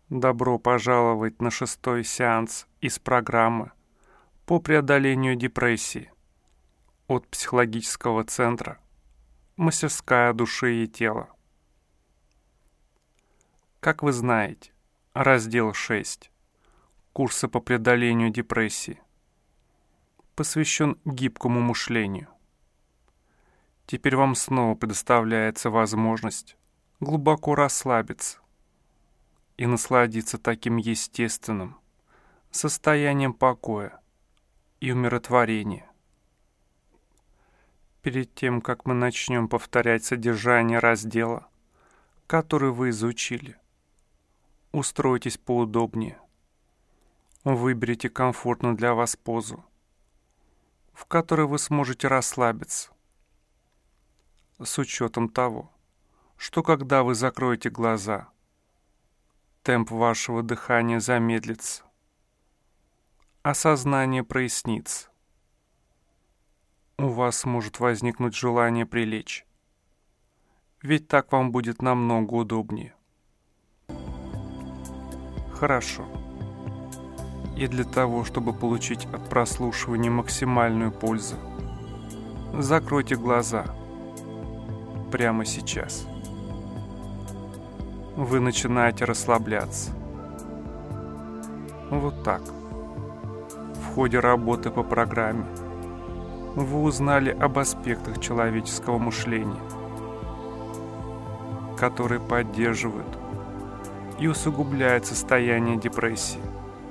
Добро пожаловать на 6-й сеанс из программы по преодолению депрессии от психологического центра «Мастерская души и тела». Как вы знаете, раздел 6 курса по преодолению депрессии посвящен гибкому мышлению. Теперь вам снова предоставляется возможность глубоко расслабиться и насладиться таким естественным состоянием покоя и умиротворения. Перед тем, как мы начнем повторять содержание раздела, который вы изучили, устройтесь поудобнее. Выберите комфортную для вас позу, в которой вы сможете расслабиться, с учетом того, что когда вы закроете глаза, темп вашего дыхания замедлится, а сознание прояснится. У вас может возникнуть желание прилечь, ведь так вам будет намного удобнее. Хорошо. И для того, чтобы получить от прослушивания максимальную пользу, закройте глаза прямо сейчас. Вы начинаете расслабляться. Вот так. В ходе работы по программе вы узнали об аспектах человеческого мышления, которые поддерживают и усугубляют состояние депрессии.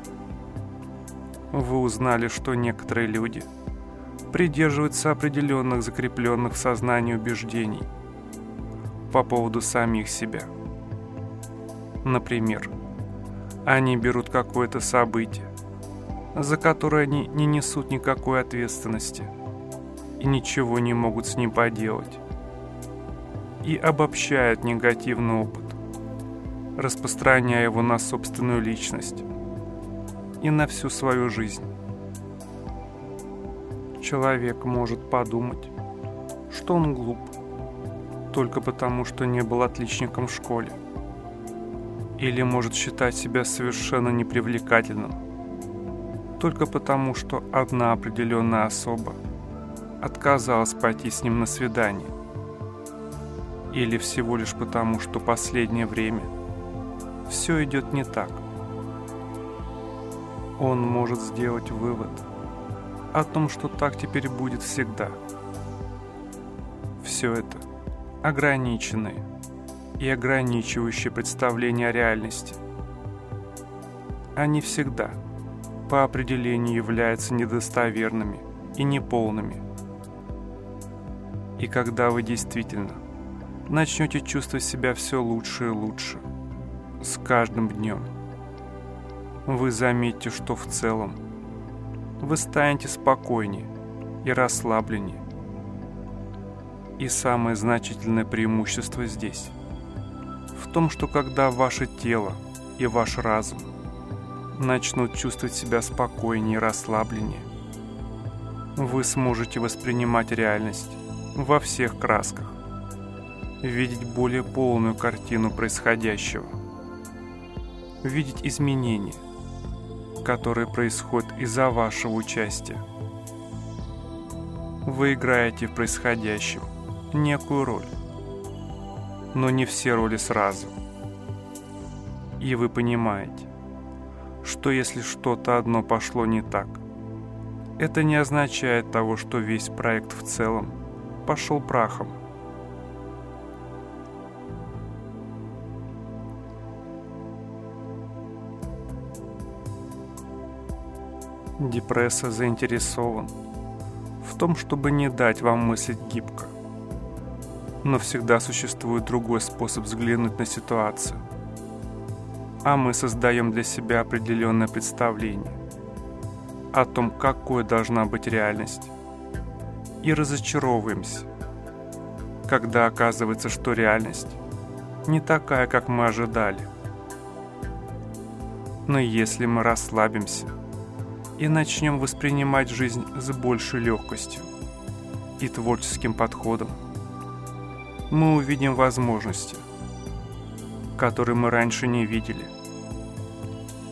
Вы узнали, что некоторые люди придерживаются определенных закрепленных в сознании убеждений по поводу самих себя. Например, они берут какое-то событие, за которое они не несут никакой ответственности и ничего не могут с ним поделать, и обобщают негативный опыт, распространяя его на собственную личность и на всю свою жизнь. Человек может подумать, что он глуп, только потому, что не был отличником в школе, или может считать себя совершенно непривлекательным, только потому, что одна определенная особа отказалась пойти с ним на свидание, или всего лишь потому, что последнее время все идет не так. Он может сделать вывод о том, что так теперь будет всегда. Все это ограниченные и ограничивающие представления о реальности. Они всегда, по определению, являются недостоверными и неполными. И когда вы действительно начнете чувствовать себя все лучше и лучше, с каждым днем, вы заметите, что в целом вы станете спокойнее и расслабленнее. И самое значительное преимущество здесь в том, что когда ваше тело и ваш разум начнут чувствовать себя спокойнее и расслабленнее, вы сможете воспринимать реальность во всех красках, видеть более полную картину происходящего, видеть изменения, которые происходят из-за вашего участия. Вы играете в происходящем некую роль, но не все роли сразу. И вы понимаете, что если что-то одно пошло не так, это не означает того, что весь проект в целом пошел прахом. Депрессор заинтересован в том, чтобы не дать вам мыслить гибко. Но всегда существует другой способ взглянуть на ситуацию. А мы создаем для себя определенное представление о том, какой должна быть реальность. И разочаровываемся, когда оказывается, что реальность не такая, как мы ожидали. Но если мы расслабимся и начнем воспринимать жизнь с большей легкостью и творческим подходом, мы увидим возможности, которые мы раньше не видели,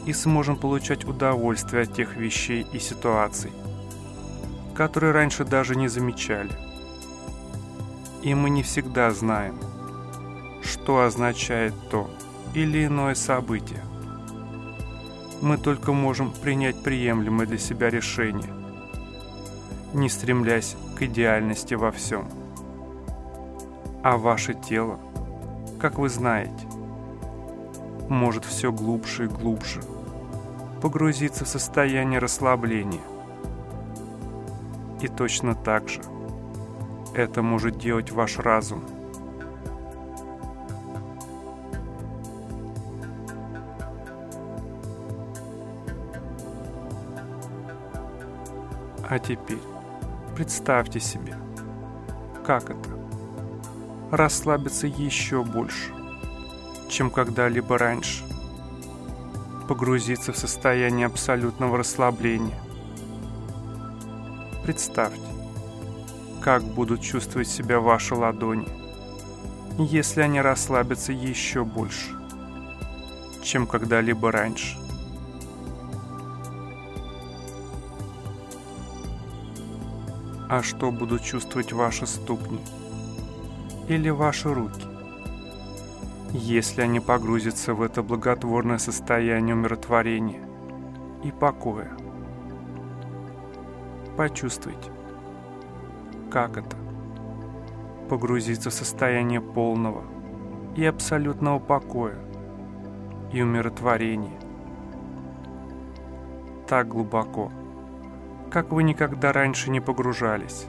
и сможем получать удовольствие от тех вещей и ситуаций, которые раньше даже не замечали. И мы не всегда знаем, что означает то или иное событие. Мы только можем принять приемлемое для себя решение, не стремлясь к идеальности во всем. А ваше тело, как вы знаете, может все глубже и глубже погрузиться в состояние расслабления. И точно так же это может делать ваш разум. А теперь представьте себе, как это – расслабиться еще больше, чем когда-либо раньше, погрузиться в состояние абсолютного расслабления. Представьте, как будут чувствовать себя ваши ладони, если они расслабятся еще больше, чем когда-либо раньше. А что будут чувствовать ваши ступни или ваши руки, если они погрузятся в это благотворное состояние умиротворения и покоя? Почувствуйте, как это – погрузиться в состояние полного и абсолютного покоя и умиротворения. Так глубоко, как вы никогда раньше не погружались.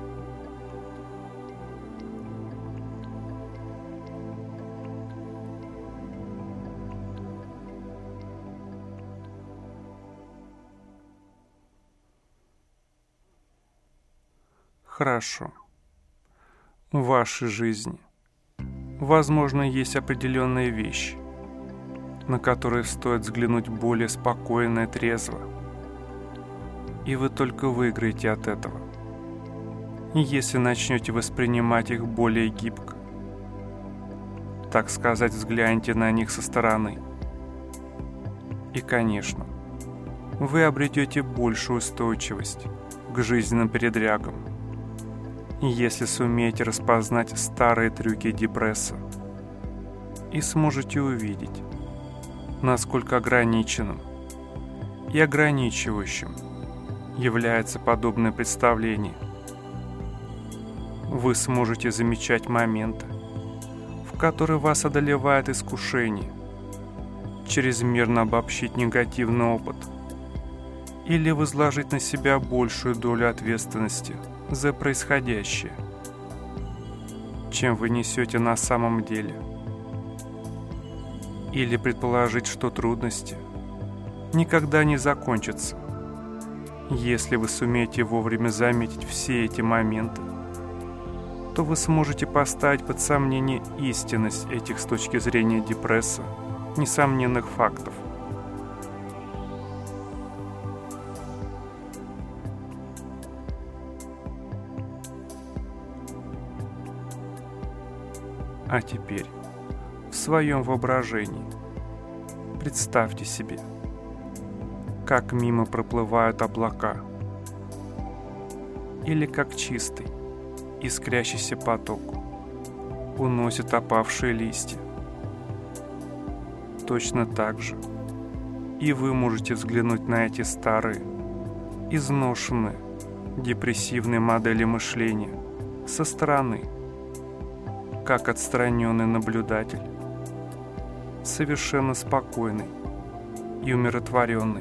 Хорошо. В вашей жизни, возможно, есть определенные вещи, на которые стоит взглянуть более спокойно и трезво. И вы только выиграете от этого, если начнете воспринимать их более гибко. Так сказать, взгляните на них со стороны. И, конечно, вы обретете большую устойчивость к жизненным передрягам, если сумеете распознать старые трюки депресса и сможете увидеть, насколько ограниченным и ограничивающим является подобное представление. Вы сможете замечать моменты, в которые вас одолевает искушение чрезмерно обобщить негативный опыт или возложить на себя большую долю ответственности за происходящее, чем вы несете на самом деле. Или предположить, что трудности никогда не закончатся, если вы сумеете вовремя заметить все эти моменты, то вы сможете поставить под сомнение истинность этих с точки зрения депресса несомненных фактов. А теперь в своем воображении представьте себе, как мимо проплывают облака, или как чистый, искрящийся поток уносит опавшие листья. Точно так же и вы можете взглянуть на эти старые, изношенные, депрессивные модели мышления со стороны, как отстраненный наблюдатель, совершенно спокойный и умиротворенный.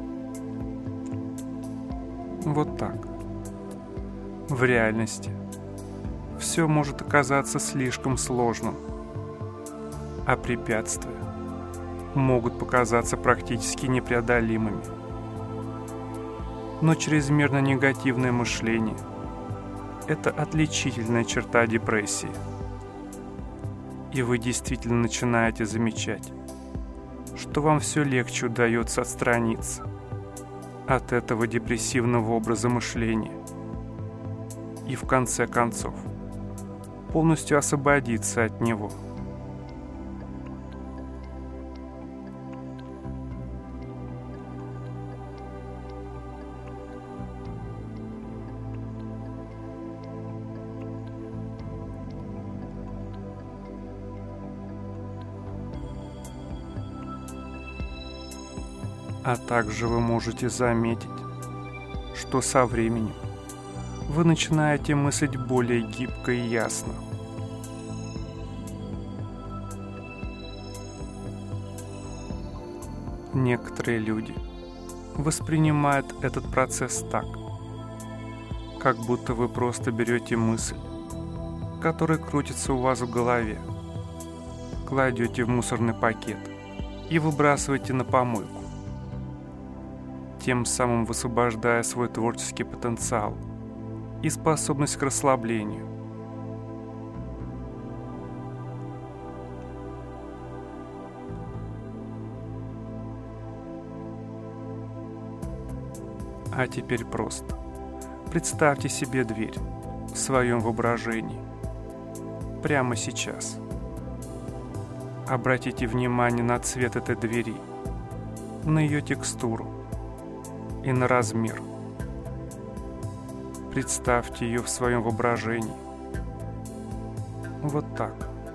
Вот так. В реальности все может оказаться слишком сложным, а препятствия могут показаться практически непреодолимыми. Но чрезмерно негативное мышление – это отличительная черта депрессии. И вы действительно начинаете замечать, что вам все легче удается отстраниться от этого депрессивного образа мышления и в конце концов полностью освободиться от него. А также вы можете заметить, что со временем вы начинаете мыслить более гибко и ясно. Некоторые люди воспринимают этот процесс так, как будто вы просто берете мысль, которая крутится у вас в голове, кладете в мусорный пакет и выбрасываете на помойку, тем самым высвобождая свой творческий потенциал и способность к расслаблению. А теперь просто представьте себе дверь в своем воображении прямо сейчас. Обратите внимание на цвет этой двери, на ее текстуру и на размер. Представьте ее в своем воображении. Вот так.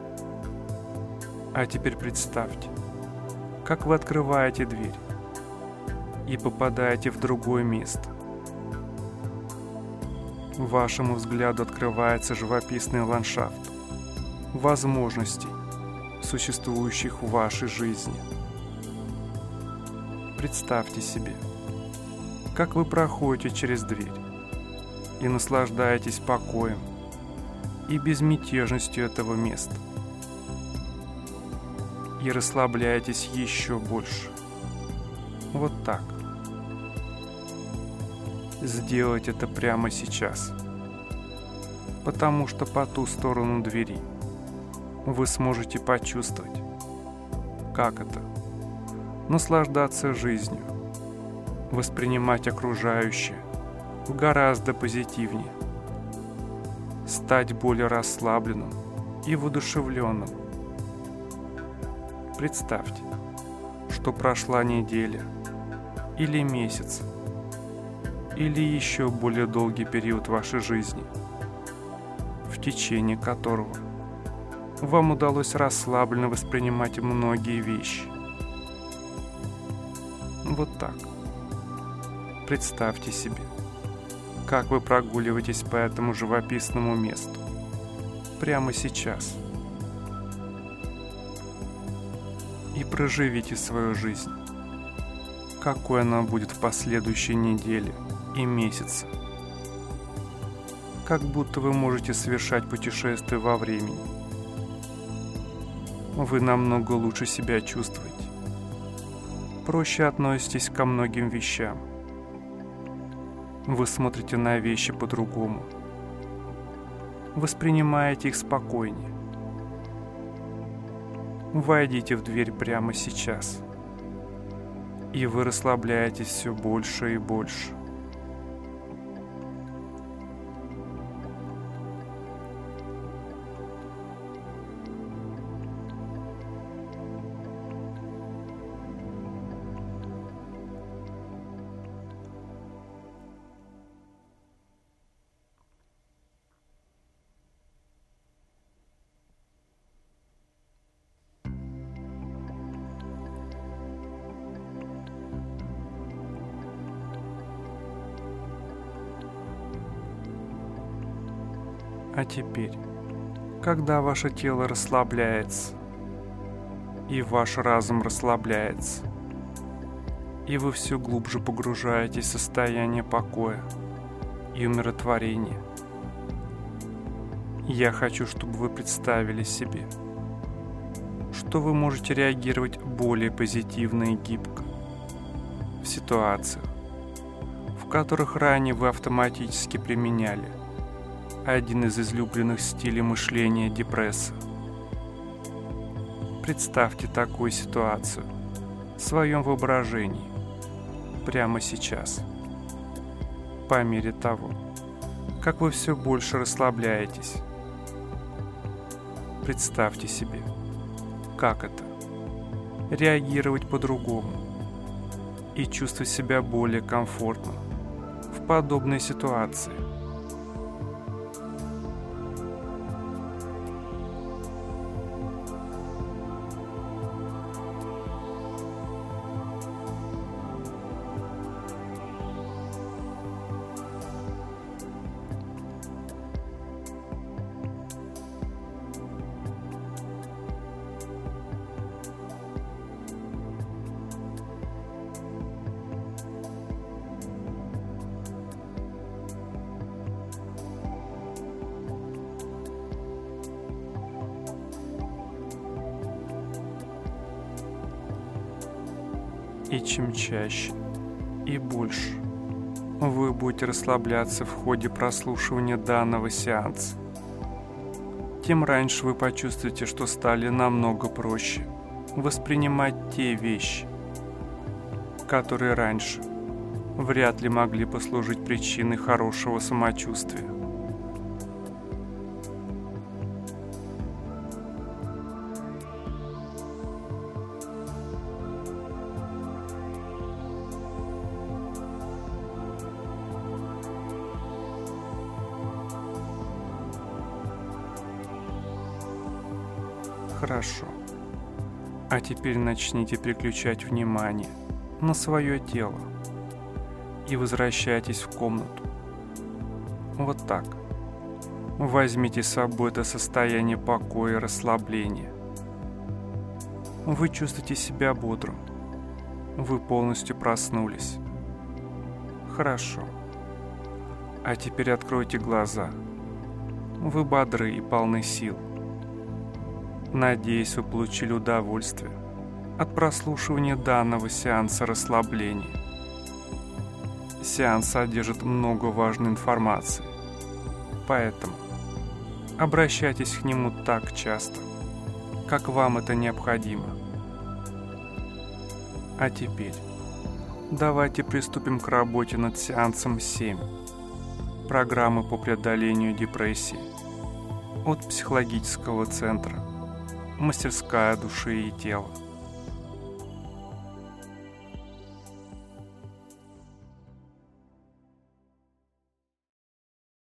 А теперь представьте, как вы открываете дверь и попадаете в другое место. Вашему взгляду открывается живописный ландшафт возможностей, существующих в вашей жизни. Представьте себе, как вы проходите через дверь и наслаждаетесь покоем и безмятежностью этого места. И расслабляетесь еще больше. Вот так. Сделать это прямо сейчас. Потому что по ту сторону двери вы сможете почувствовать, как это — наслаждаться жизнью, воспринимать окружающее гораздо позитивнее, стать более расслабленным и воодушевленным. Представьте, что прошла неделя или месяц, или еще более долгий период вашей жизни, в течение которого вам удалось расслабленно воспринимать многие вещи. Вот так. Представьте себе, как вы прогуливаетесь по этому живописному месту прямо сейчас. И проживите свою жизнь, какой она будет в последующей неделе и месяце. Как будто вы можете совершать путешествие во времени. Вы намного лучше себя чувствуете. Проще относитесь ко многим вещам. Вы смотрите на вещи по-другому. Воспринимаете их спокойнее. Войдите в дверь прямо сейчас. И вы расслабляетесь все больше и больше. А теперь, когда ваше тело расслабляется, и ваш разум расслабляется, и вы все глубже погружаетесь в состояние покоя и умиротворения, я хочу, чтобы вы представили себе, что вы можете реагировать более позитивно и гибко в ситуациях, в которых ранее вы автоматически применяли один из излюбленных стилей мышления депресса. Представьте такую ситуацию в своем воображении прямо сейчас. По мере того, как вы все больше расслабляетесь, представьте себе, как это — реагировать по-другому и чувствовать себя более комфортно в подобной ситуации. И чем чаще и больше вы будете расслабляться в ходе прослушивания данного сеанса, тем раньше вы почувствуете, что стали намного проще воспринимать те вещи, которые раньше вряд ли могли послужить причиной хорошего самочувствия. Хорошо. А теперь начните переключать внимание на свое тело и возвращайтесь в комнату. Вот так. Возьмите с собой это состояние покоя и расслабления. Вы чувствуете себя бодрым. Вы полностью проснулись. Хорошо. А теперь откройте глаза. Вы бодры и полны сил. Надеюсь, вы получили удовольствие от прослушивания данного сеанса расслабления. Сеанс содержит много важной информации, поэтому обращайтесь к нему так часто, как вам это необходимо. А теперь давайте приступим к работе над сеансом 7 программы по преодолению депрессии от психологического центра «Мастерская души и тела».